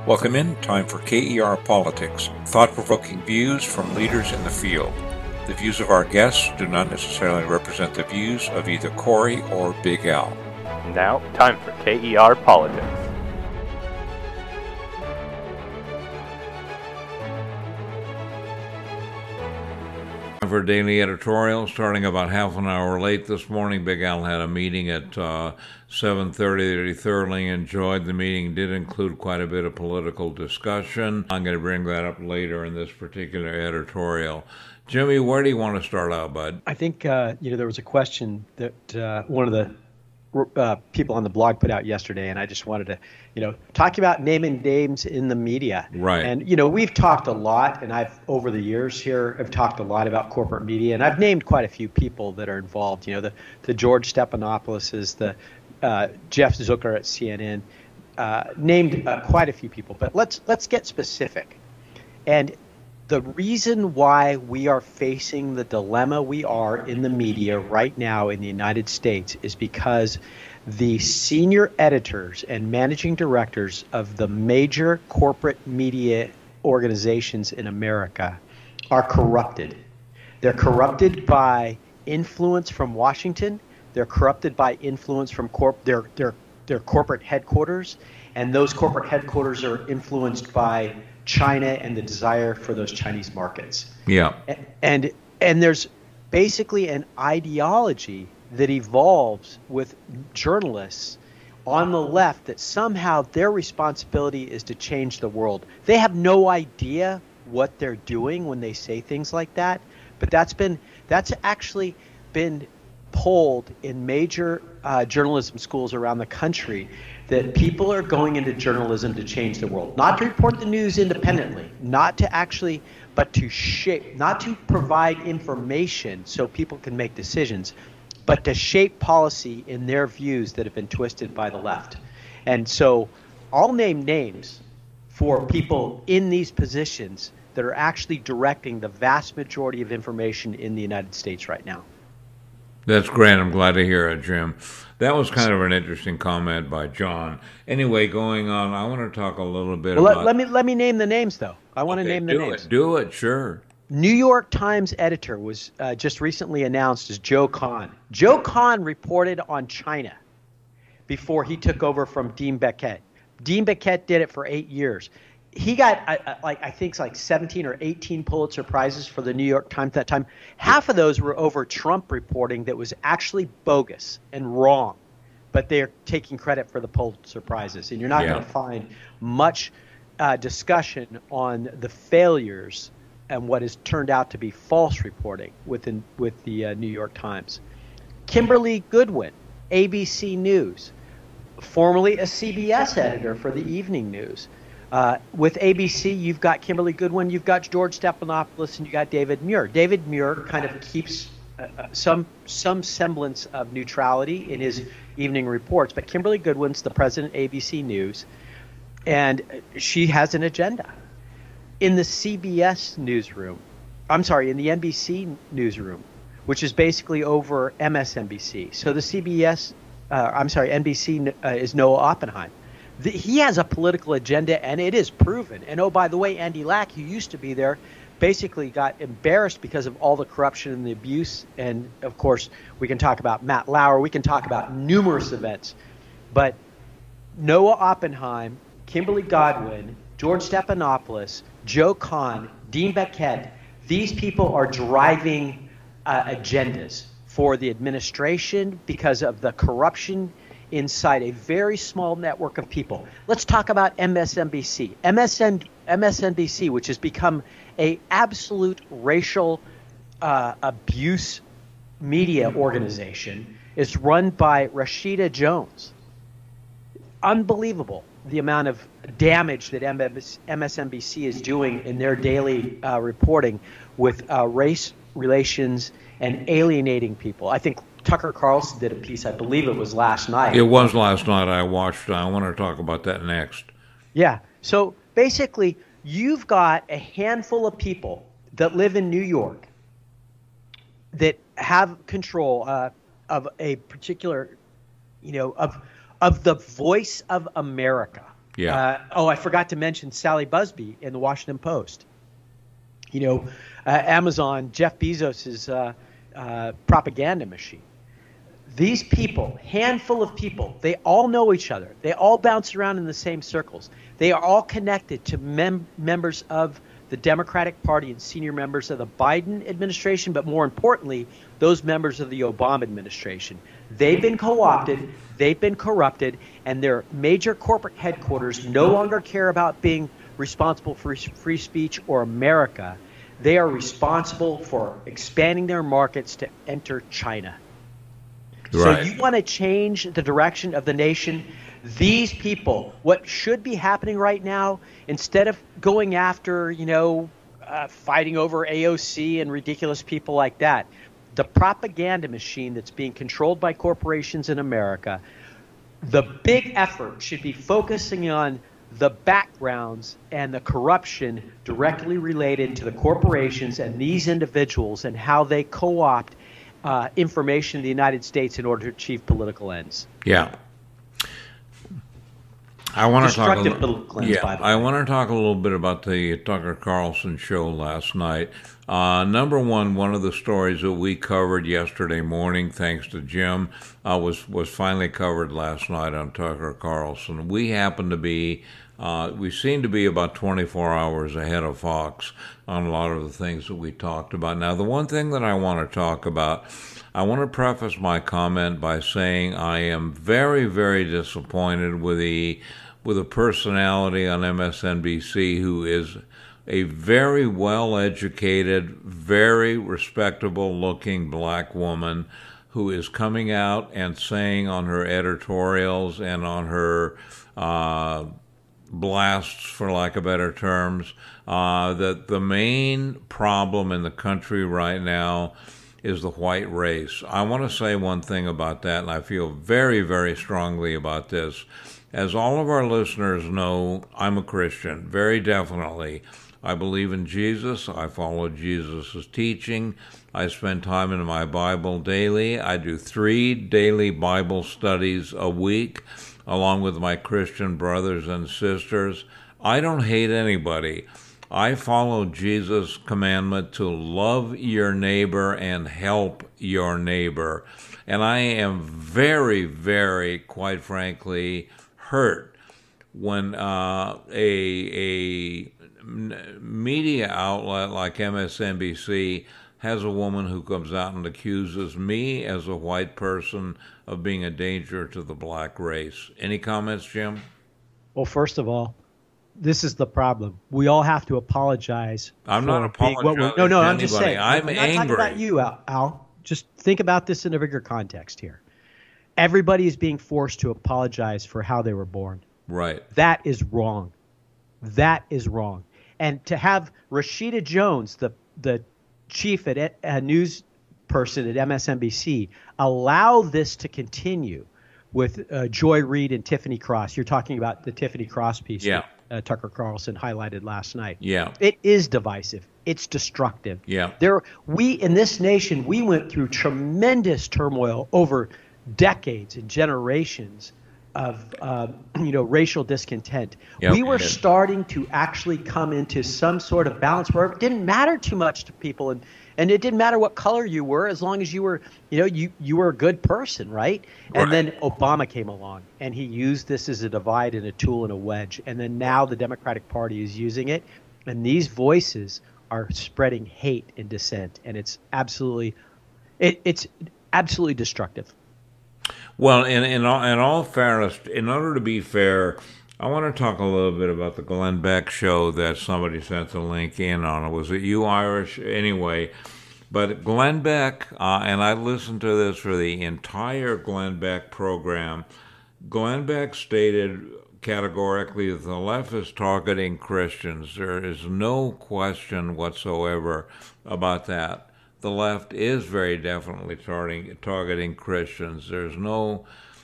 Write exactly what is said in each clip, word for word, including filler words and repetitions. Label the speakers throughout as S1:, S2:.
S1: Welcome in. Time for K E R Politics, thought-provoking views from leaders in the field. The views of our guests do not necessarily represent the views of either Corey or Big Al.
S2: Now, time for K E R Politics.
S3: For daily editorial, starting about half an hour late this morning. Big Al had a meeting at uh, seven thirty that he thoroughly enjoyed. The meeting did include quite a bit of political discussion. I'm going to bring that up later in this particular editorial. Jimmy, where do you want to start out, bud?
S4: I think uh, you know there was a question that uh, one of the uh, people on the blog put out yesterday, and I just wanted to, you know, talk about naming names in the media.
S3: Right.
S4: And you know, we've talked a lot, and I've over the years here have talked a lot about corporate media, and I've named quite a few people that are involved. You know, the the George Stephanopoulos, the uh, Jeff Zucker at C N N, uh, named uh, quite a few people. But let's let's get specific. And the reason why we are facing the dilemma we are in the media right now in the United States is because the senior editors and managing directors of the major corporate media organizations in America are corrupted. They're corrupted by influence from Washington. They're corrupted by influence from corp- their, their, their corporate headquarters, and those corporate headquarters are influenced by China and the desire for those Chinese markets.
S3: Yeah.
S4: And and there's basically an ideology that evolves with journalists on the left that somehow their responsibility is to change the world. They have no idea what they're doing when they say things like that, but that's been that's actually been polled in major uh, journalism schools around the country, that people are going into journalism to change the world, not to report the news independently, not to actually, but to shape, not to provide information so people can make decisions, but to shape policy in their views that have been twisted by the left. And so I'll name names for people in these positions that are actually directing the vast majority of information in the United States right now.
S3: That's great. I'm glad to hear it, Jim. That was kind of an interesting comment by John. Anyway, going on, I want to talk a little bit
S4: well,
S3: about...
S4: Let, let me let me name the names, though. I want
S3: okay,
S4: to name the
S3: do
S4: names.
S3: It, do it, sure.
S4: New York Times editor was uh, just recently announced as Joe Kahn. Joe Kahn reported on China before he took over from Dean Baquet. Dean Baquet did it for eight years. He got, uh, like I think, like seventeen or eighteen Pulitzer Prizes for the New York Times at that time. Half of those were over Trump reporting that was actually bogus and wrong, but they're taking credit for the Pulitzer Prizes. And you're not
S3: yeah.
S4: going to find much uh, discussion on the failures and what has turned out to be false reporting within with the uh, New York Times. Kimberly Goodwin, A B C News, formerly a C B S editor for the Evening News. Uh, with A B C, you've got Kimberly Goodwin, you've got George Stephanopoulos, and you got David Muir. David Muir kind of keeps uh, some some semblance of neutrality in his evening reports, but Kimberly Goodwin's the president of A B C News, and she has an agenda. In the C B S newsroom, I'm sorry, in the N B C newsroom, which is basically over M S N B C. So the C B S, uh, I'm sorry, N B C uh, is Noah Oppenheim. The, he has a political agenda, and it is proven. And oh, by the way, Andy Lack, who used to be there, basically got embarrassed because of all the corruption and the abuse. And, of course, we can talk about Matt Lauer. We can talk about numerous events. But Noah Oppenheim, Kimberly Godwin, George Stephanopoulos, Joe Kahn, Dean Baquet, these people are driving uh, agendas for the administration because of the corruption inside a very small network of people. Let's talk about M S N B C. M S N, M S N B C, which has become a absolute racial uh, abuse media organization, is run by Rashida Jones. Unbelievable the amount of damage that M S N B C is doing in their daily uh, reporting with uh, race relations and alienating people. I think Tucker Carlson did a piece, I believe it was last night.
S3: It was last night I watched. I want to talk about that next.
S4: Yeah. So basically, you've got a handful of people that live in New York that have control uh, of a particular, you know, of of the voice of America.
S3: Yeah.
S4: Uh, oh, I forgot to mention Sally Busby in the Washington Post. You know, uh, Amazon, Jeff Bezos' uh, uh, propaganda machine. These people, handful of people, they all know each other. They all bounce around in the same circles. They are all connected to mem- members of the Democratic Party and senior members of the Biden administration, but more importantly, those members of the Obama administration. They've been co-opted, they've been corrupted, and their major corporate headquarters no longer care about being responsible for free speech or America. They are responsible for expanding their markets to enter China.
S3: Right.
S4: So you want to change the direction of the nation? These people, what should be happening right now, instead of going after, you know, uh, fighting over A O C and ridiculous people like that, the propaganda machine that's being controlled by corporations in America, the big effort should be focusing on the backgrounds and the corruption directly related to the corporations and these individuals and how they co-opt uh, information in the United States in order to achieve political ends.
S3: Yeah. I want to talk a
S4: Destructive
S3: little,
S4: political ends,
S3: yeah,
S4: by the
S3: I
S4: way.
S3: want to talk a little bit about the Tucker Carlson show last night. Uh, number one, one of the stories that we covered yesterday morning, thanks to Jim, uh, was was finally covered last night on Tucker Carlson. We happen to be, uh, we seem to be about twenty-four hours ahead of Fox on a lot of the things that we talked about. Now, the one thing that I want to talk about, I want to preface my comment by saying I am very, very disappointed with the with a personality on M S N B C who is a very well-educated, very respectable-looking black woman who is coming out and saying on her editorials and on her uh, blasts, for lack of better terms, uh, that the main problem in the country right now is the white race. I want to say one thing about that, and I feel very, very strongly about this. As all of our listeners know, I'm a Christian, very definitely. I believe in Jesus. I follow Jesus' teaching. I spend time in my Bible daily. I do three daily Bible studies a week, along with my Christian brothers and sisters. I don't hate anybody. I follow Jesus' commandment to love your neighbor and help your neighbor. And I am very, very, quite frankly, hurt when uh, a, a media outlet like M S N B C has a woman who comes out and accuses me as a white person of being a danger to the black race. Any comments, Jim?
S5: Well, first of all, this is the problem. We all have to apologize.
S3: I'm
S5: for
S3: not
S5: being what
S3: apologizing
S5: we're- No, no,
S3: to
S5: I'm just
S3: anybody.
S5: saying.
S3: I'm
S5: not
S3: angry.
S5: talking about you, Al, Al. Just think about this in a bigger context here. Everybody is being forced to apologize for how they were born.
S3: Right.
S5: That is wrong. That is wrong. And to have Rashida Jones, the the chief at a news person at M S N B C, allow this to continue with uh, Joy Reid and Tiffany Cross. You're talking about the Tiffany Cross piece
S3: Yeah.
S5: that uh, Tucker Carlson highlighted last night.
S3: Yeah.
S5: It is divisive. It's destructive.
S3: Yeah.
S5: There, we in this nation, we went through tremendous turmoil over decades and generations of uh, you know racial discontent.
S3: Yep.
S5: We were
S3: Yeah.
S5: starting to actually come into some sort of balance where it didn't matter too much to people, and and it didn't matter what color you were as long as you were you know you you were a good person, right? And
S3: Right.
S5: then Obama came along and he used this as a divide and a tool and a wedge, and then now the Democratic Party is using it, and these voices are spreading hate and dissent, and it's absolutely it, it's absolutely destructive.
S3: Well, in, in, all, in all fairness, in order to be fair, I want to talk a little bit about the Glenn Beck show that somebody sent the link in on. Was it you, Irish? Anyway, but Glenn Beck, uh, and I listened to this for the entire Glenn Beck program. Glenn Beck stated categorically that the left is targeting Christians. There is no question whatsoever about that. The left is very definitely targeting, targeting Christians. There's no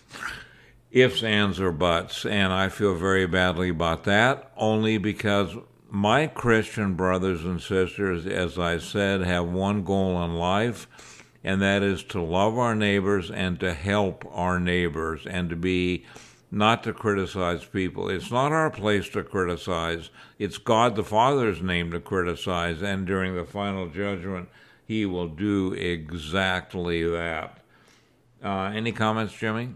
S3: ifs, ands, or buts, and I feel very badly about that, only because my Christian brothers and sisters, as I said, have one goal in life, and that is to love our neighbors and to help our neighbors and to be not to criticize people. It's not our place to criticize. It's God the Father's name to criticize, and during the final judgment, he will do exactly that. Uh, any comments, Jimmy?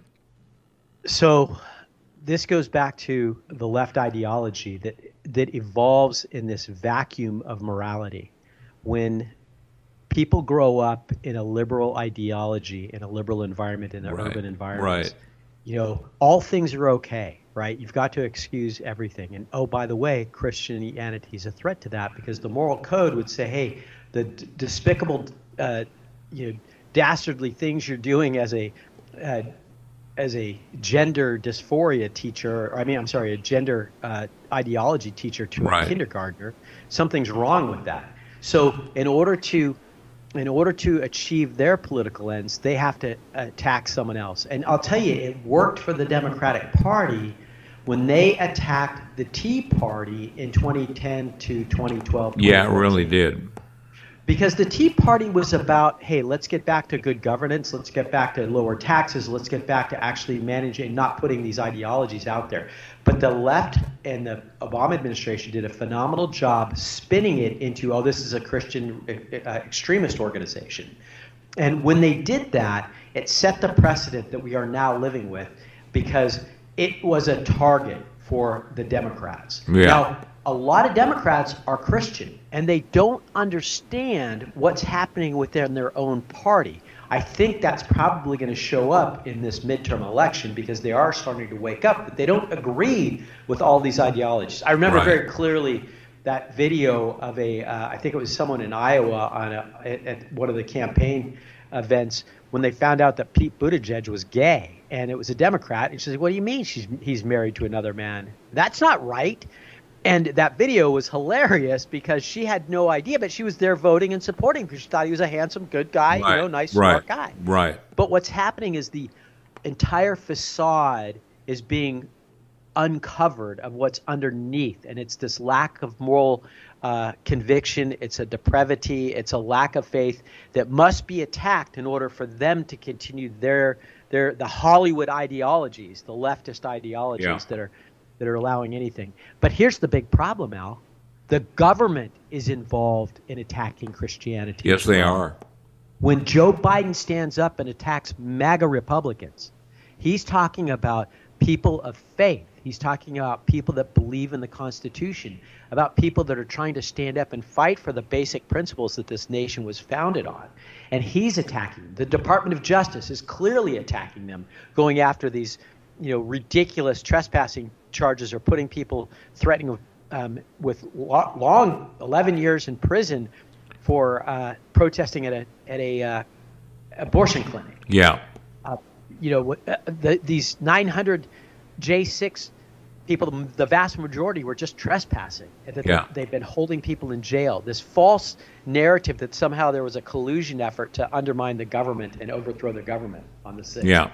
S5: So this goes back to the left ideology that that evolves in this vacuum of morality. When people grow up in a liberal ideology, in a liberal environment, in an
S3: Right,
S5: urban environment,
S3: right.
S5: you know, all things are okay, right? You've got to excuse everything. And oh, by the way, Christianity is a threat to that, because the moral code would say, hey, the d- despicable, uh, you know, dastardly things you're doing as a uh, as a gender dysphoria teacher, or I mean, I'm sorry, a gender uh, ideology teacher to
S3: Right.
S5: a kindergartner, something's wrong with that. So in order to in order to achieve their political ends, they have to attack someone else. And I'll tell you, it worked for the Democratic Party when they attacked the Tea Party in twenty ten to twenty twelve.
S3: Yeah, it really did.
S5: Because the Tea Party was about, hey, let's get back to good governance, let's get back to lower taxes, let's get back to actually managing, not putting these ideologies out there. But the left and the Obama administration did a phenomenal job spinning it into, oh, this is a Christian uh, extremist organization. And when they did that, it set the precedent that we are now living with, because it was a target for the Democrats.
S3: Yeah.
S5: Now, a lot of Democrats are Christian, and they don't understand what's happening within their own party. I think that's probably going to show up in this midterm election, because they are starting to wake up, but they don't agree with all these ideologies. I remember
S3: Right.
S5: very clearly that video of a, uh, I think it was someone in Iowa on a, at, at one of the campaign events, when they found out that Pete Buttigieg was gay, and it was a Democrat, and she said, what do you mean she's, he's married to another man? That's not right. And that video was hilarious, because she had no idea, but she was there voting and supporting because she thought he was a handsome, good guy,
S3: Right,
S5: you know, nice,
S3: right,
S5: smart guy.
S3: Right.
S5: But what's happening is the entire facade is being uncovered of what's underneath, and it's this lack of moral uh, conviction. It's a depravity. It's a lack of faith that must be attacked in order for them to continue their their the Hollywood ideologies, the leftist ideologies
S3: Yeah.
S5: that are that are allowing anything. But here's the big problem, Al. The government is involved in attacking Christianity.
S3: Yes, they are.
S5: When Joe Biden stands up and attacks MAGA Republicans, he's talking about people of faith. He's talking about people that believe in the Constitution, about people that are trying to stand up and fight for the basic principles that this nation was founded on. And he's attacking them. The Department of Justice is clearly attacking them, going after these, you know, ridiculous trespassing charges, or putting people, threatening um, with lo- long eleven years in prison for uh, protesting at a at a uh, abortion clinic.
S3: Yeah.
S5: Uh, you know, uh, the, these nine hundred J six people, the vast majority were just trespassing, and that
S3: Yeah.
S5: they, they've been holding people in jail. This false narrative that somehow there was a collusion effort to undermine the government and overthrow the government on the sixth.
S3: Yeah.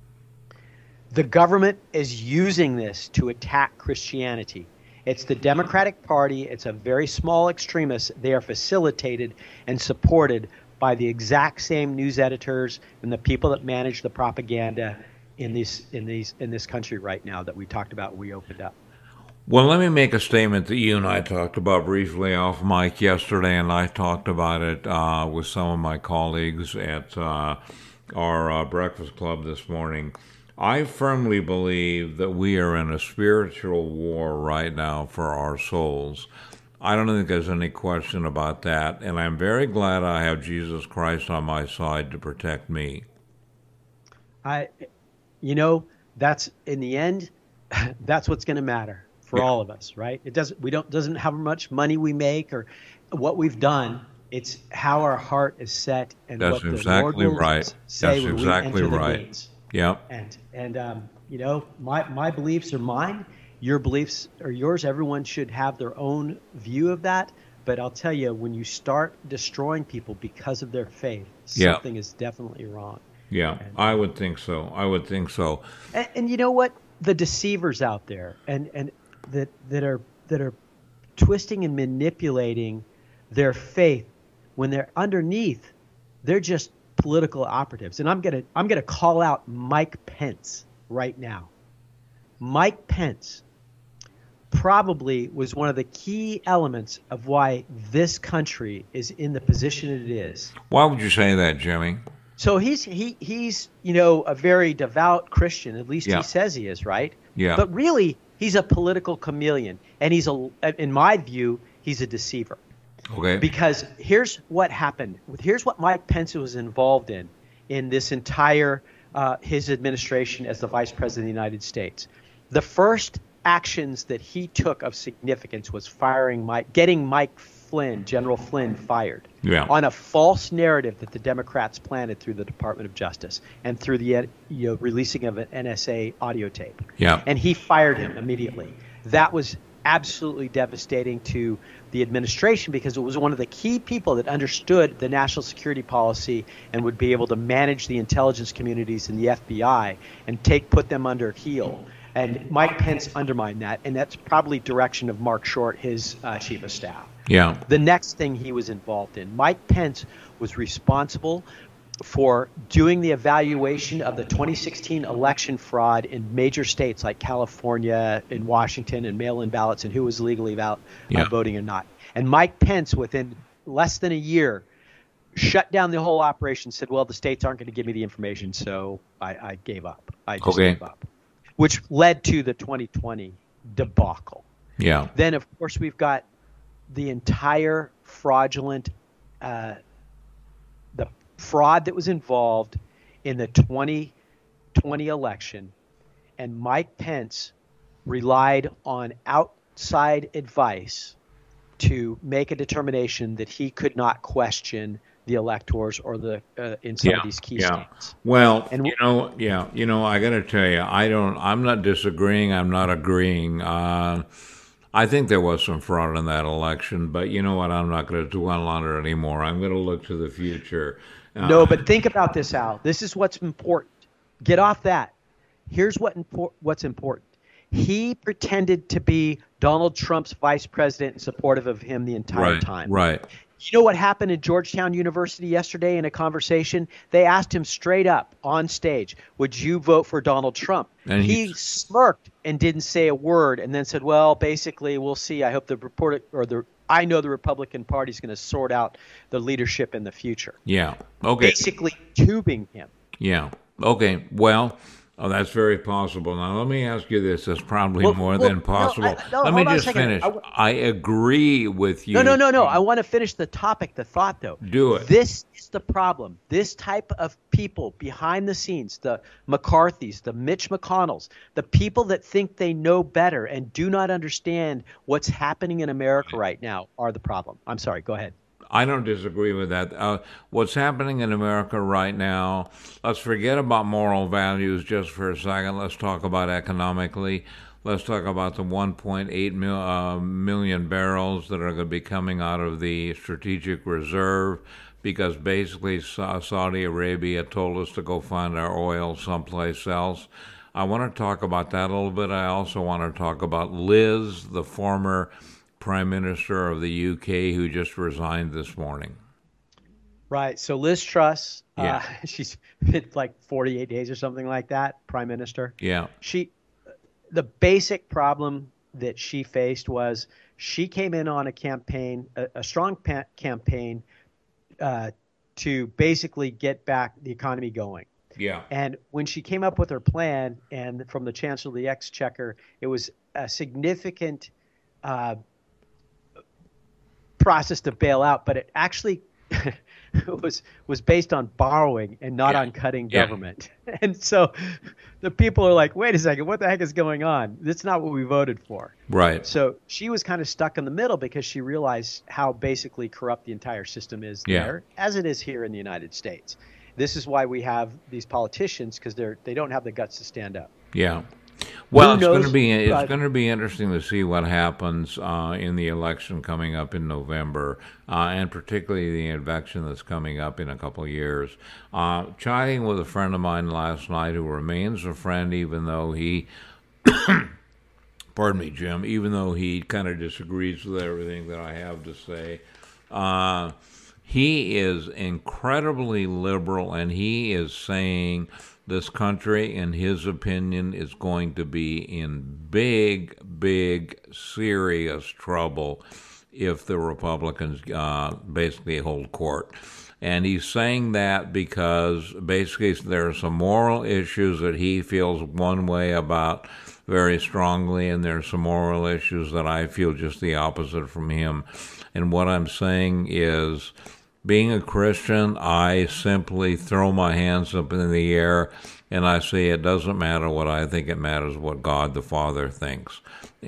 S5: The government is using this to attack Christianity. It's the Democratic Party. It's a very small extremists. They are facilitated and supported by the exact same news editors and the people that manage the propaganda in these in these in this country right now that we talked about when we opened up.
S3: Well, let me make a statement that you and I talked about briefly off mic yesterday, and I talked about it uh, with some of my colleagues at uh, our uh, breakfast club this morning. I firmly believe that we are in a spiritual war right now for our souls. I don't think there's any question about that, and I'm very glad I have Jesus Christ on my side to protect me.
S5: I, you know, that's in the end, that's what's going to matter for
S3: Yeah.
S5: all of us, right? It doesn't. We don't doesn't have how much money we make or what we've done. It's how our heart is set and
S3: That's
S5: what the
S3: exactly
S5: Lord will
S3: right.
S5: say
S3: That's
S5: when
S3: exactly
S5: we enter
S3: right.
S5: the gates.
S3: Yeah.
S5: And and um, you know, my my beliefs are mine. Your beliefs are yours. Everyone should have their own view of that. But I'll tell you, when you start destroying people because of their faith,
S3: Yeah.
S5: something is definitely wrong.
S3: Yeah, I would think so. I would think so.
S5: And, and you know what? The deceivers out there, and and that that are that are twisting and manipulating their faith, when they're underneath, they're just political operatives. And I'm gonna I'm gonna call out Mike Pence right now. Mike Pence probably was one of the key elements of why this country is in the position it is.
S3: Why would you say that, Jimmy?
S5: So he's he he's you know a very devout Christian, at least
S3: Yeah.
S5: he says he is, right?
S3: Yeah.
S5: But really, he's a political chameleon, and he's a, in my view, he's a deceiver.
S3: Okay.
S5: Because here's what happened. Here's what Mike Pence was involved in in this entire uh, his administration as the Vice President of the United States. The first actions that he took of significance was firing Mike, getting Mike Flynn, General Flynn, fired
S3: Yeah.
S5: on a false narrative that the Democrats planted through the Department of Justice and through the you know releasing of an N S A audio tape.
S3: Yeah.
S5: And he fired him immediately. That was absolutely devastating to the administration because it was one of the key people that understood the national security policy and would be able to manage the intelligence communities and the F B I and take put them under heel. And Mike Pence undermined that, and that's probably direction of Mark Short, his uh, chief of staff.
S3: Yeah.
S5: The next thing he was involved in, Mike Pence was responsible for doing the evaluation of the twenty sixteen election fraud in major states like California and Washington and mail-in ballots and who was legally val-
S3: Yeah.
S5: uh, voting or not. And Mike Pence, within less than a year, shut down the whole operation, said, well, the states aren't going to give me the information, so I, I gave up. I just
S3: Okay.
S5: gave up, which led to the twenty twenty debacle.
S3: Yeah.
S5: Then, of course, we've got the entire fraudulent, uh, the fraud that was involved in the twenty twenty election. And Mike Pence relied on outside advice to make a determination that he could not question the electors or the uh, in some
S3: Yeah,
S5: of these key
S3: yeah.
S5: states.
S3: Well,
S5: And
S3: you know, yeah, you know, I got to tell you, I don't, I'm not disagreeing. I'm not agreeing. Uh, I think there was some fraud in that election, but you know what? I'm not going to dwell on it anymore. I'm going to look to the future. Uh,
S5: No, but think about this, Al. This is what's important. Get off that. Here's what impor- what's important. He pretended to be Donald Trump's vice president and supportive of him the entire
S3: right,
S5: time.
S3: right.
S5: You know what happened at Georgetown University yesterday in a conversation? They asked him straight up on stage, would you vote for Donald Trump?
S3: And
S5: he
S3: he's-
S5: smirked and didn't say a word and then said, well, basically, we'll see. I hope the report or the I know the Republican Party is going to sort out the leadership in the future.
S3: Yeah. Okay.
S5: Basically tubing him.
S3: Yeah. Okay. Well, oh, that's very possible. Now, let me ask you this. That's probably
S5: Well,
S3: more
S5: well,
S3: than
S5: no,
S3: possible.
S5: I- no,
S3: let me
S5: hold on a
S3: just
S5: second.
S3: finish.
S5: I w-
S3: I agree with you.
S5: No, no, no, no. I want to finish the topic, the thought, though.
S3: Do it.
S5: This is the problem. This type of people behind the scenes, the McCarthys, the Mitch McConnells, the people that think they know better and do not understand what's happening in America right now are the problem. I'm sorry. Go ahead.
S3: I don't disagree with that. Uh, what's happening in America right now, let's forget about moral values just for a second. Let's talk about economically. Let's talk about the one point eight mil, uh, million barrels that are going to be coming out of the strategic reserve because basically Sa- Saudi Arabia told us to go find our oil someplace else. I want to talk about that a little bit. I also want to talk about Liz, the former Prime Minister of the U K, who just resigned this morning.
S5: Right. So Liz Truss,
S3: Yeah.
S5: uh, she's been like forty-eight days or something like that, Prime Minister.
S3: Yeah.
S5: She, the basic problem that she faced was she came in on a campaign, a, a strong pa- campaign uh, to basically get back the economy going.
S3: Yeah.
S5: And when she came up with her plan, and from the Chancellor of the Exchequer, it was a significant uh, process to bail out, but it actually was was based on borrowing and not
S3: Yeah.
S5: on cutting
S3: Yeah.
S5: government. And so the people are like, wait a second, what the heck is going on? That's not what we voted for.
S3: Right.
S5: So she was kind of stuck in the middle because she realized how basically corrupt the entire system is
S3: Yeah.
S5: there, as it is here in the United States. This is why we have these politicians, because they're they don't have the guts to stand up.
S3: Yeah. Well,
S5: Who
S3: it's going to
S5: knows?
S3: be it's
S5: Uh,
S3: going to be interesting to see what happens uh, in the election coming up in November, uh, and particularly the election that's coming up in a couple of years. Uh, chatting with a friend of mine last night who remains a friend, even though he, pardon me, Jim, even though he kind of disagrees with everything that I have to say. Uh, he is incredibly liberal, and he is saying this country, in his opinion, is going to be in big, big, serious trouble if the Republicans uh, basically hold court. And he's saying that because basically there are some moral issues that he feels one way about very strongly, and there are some moral issues that I feel just the opposite from him. And what I'm saying is, being a Christian, I simply throw my hands up in the air and I say it doesn't matter what I think, it matters what God the Father thinks.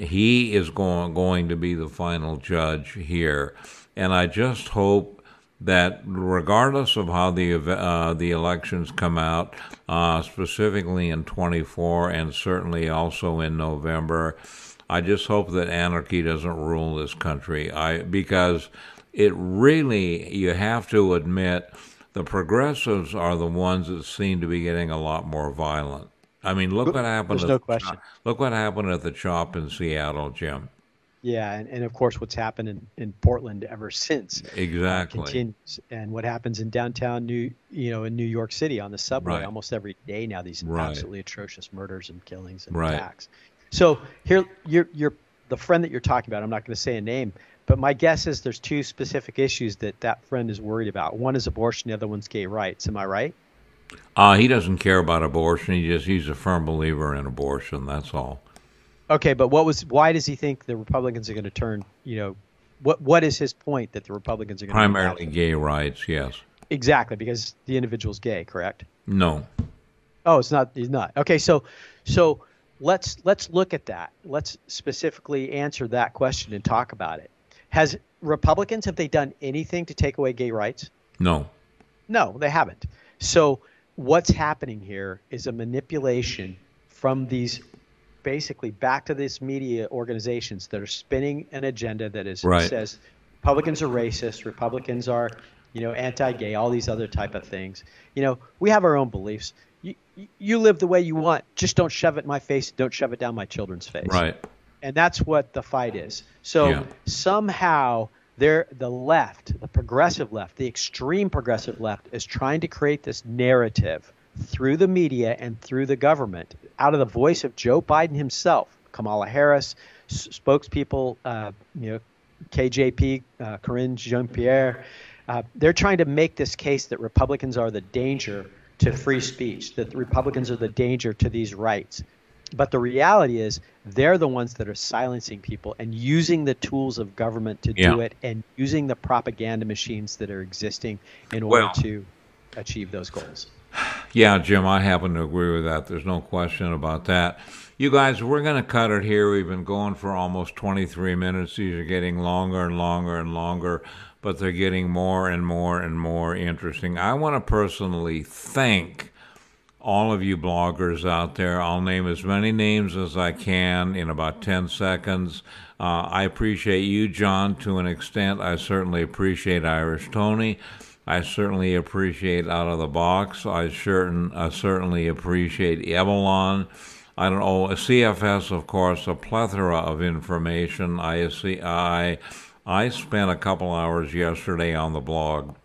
S3: He is going, going to be the final judge here. And I just hope that regardless of how the uh, the elections come out, uh, specifically in twenty-four and certainly also in November, I just hope that anarchy doesn't rule this country. I because it really, you have to admit, the progressives are the ones that seem to be getting a lot more violent. I mean, look what happened.
S5: There's no question.
S3: Look what happened at the CHOP in Seattle, Jim.
S5: Yeah, and, and of course what's happened in, in Portland ever since
S3: exactly
S5: uh, continues, and what happens in downtown New, you know, in New York City on the subway
S3: right.
S5: almost every day now. These
S3: right.
S5: absolutely atrocious murders and killings and
S3: right.
S5: attacks. So here, you're you're the friend that you're talking about. I'm not going to say a name, but my guess is there's two specific issues that that friend is worried about. One is abortion, the other one's gay rights. Am I right?
S3: Uh, he doesn't care about abortion. He just he's a firm believer in abortion. That's all.
S5: Okay, but what was? Why does he think the Republicans are going to turn? You know, what what is his point that the Republicans are going to
S3: primarily gay rights? Yes,
S5: exactly, because the individual's gay, correct?
S3: No.
S5: Oh, it's not. He's not. Okay, so so let's let's look at that. Let's specifically answer that question and talk about it. Has Republicans, have they done anything to take away gay rights?
S3: No.
S5: No, they haven't. So what's happening here is a manipulation from these. Basically back to these media organizations that are spinning an agenda that is
S3: right.
S5: says Republicans are racist, Republicans are, you know, anti-gay, all these other type of things. You know, we have our own beliefs. You you live the way you want. Just don't shove it in my face. Don't shove it down my children's face.
S3: Right.
S5: And that's what the fight is. So
S3: yeah.
S5: somehow they're, the left, the progressive left, the extreme progressive left is trying to create this narrative through the media and through the government, out of the voice of Joe Biden himself, Kamala Harris, s- spokespeople, uh, you know, K J P, uh, Karine Jean-Pierre. Uh, they're trying to make this case that Republicans are the danger to free speech, that the Republicans are the danger to these rights. But the reality is they're the ones that are silencing people and using the tools of government to
S3: yeah.
S5: do it, and using the propaganda machines that are existing in order
S3: well,
S5: to achieve those goals.
S3: Yeah, Jim, I happen to agree with that. There's no question about that. You guys, we're going to cut it here. We've been going for almost twenty-three minutes. These are getting longer and longer and longer, but they're getting more and more and more interesting. I want to personally thank all of you bloggers out there. I'll name as many names as I can in about ten seconds. Uh, I appreciate you, John, to an extent. I certainly appreciate Irish Tony. I certainly appreciate Out of the Box. I certain I certainly appreciate Evelyn. I don't know, C F S, of course, a plethora of information. I see. I I spent a couple hours yesterday on the blog.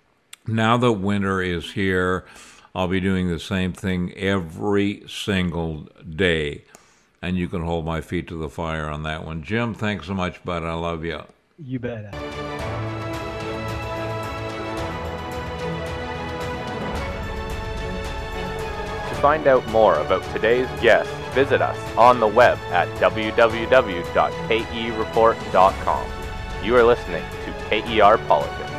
S3: Now that winter is here, I'll be doing the same thing every single day, and you can hold my feet to the fire on that one. Jim, thanks so much, bud. I love you.
S5: You bet.
S2: To find out more about today's guest, visit us on the web at w w w dot k e report dot com. You are listening to K E R Politics.